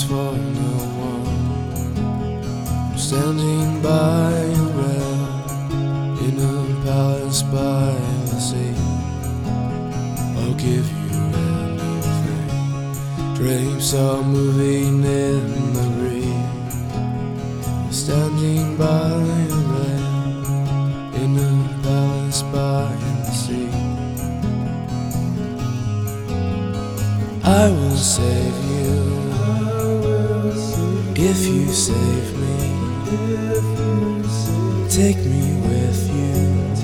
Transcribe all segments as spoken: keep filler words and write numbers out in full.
fears for no one. I'm standing by a rail in a palace by the sea. I'll give you anything. Drapes are moving in the breeze. I'm standing by a rail in a palace by the sea. I will save you if you save me. Take me with you.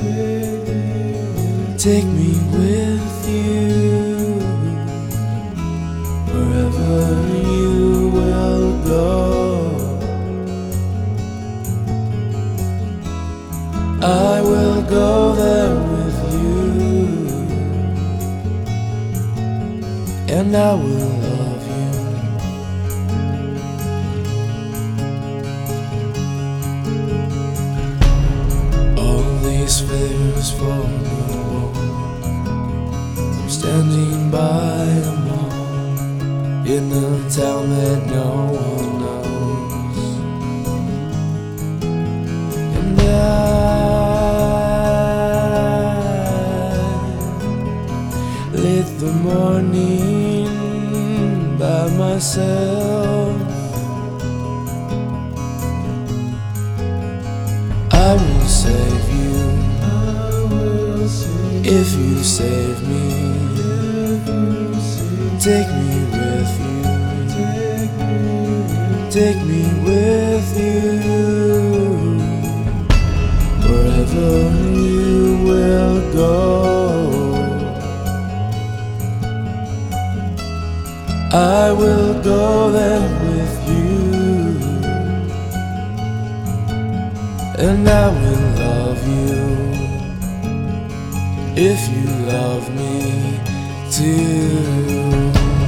Take me with you. Wherever you will go, I will go there with you. And I will love you. All these fears for no one. I'm standing by a mall in a town that no one knows. And I lit the morning by myself. I will save you if you save me. Take me with you. Take me with you. Wherever you will go, I will go there with you. And I will love you if you love me too.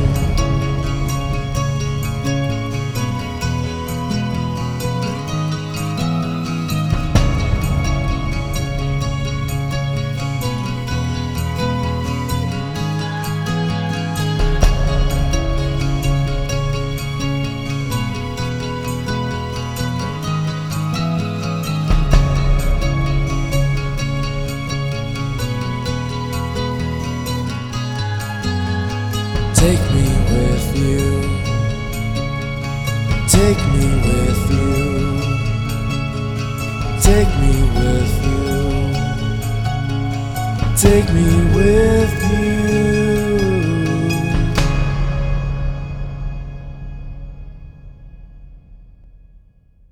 Take me with you. Take me with you. Take me with you. Take me with you.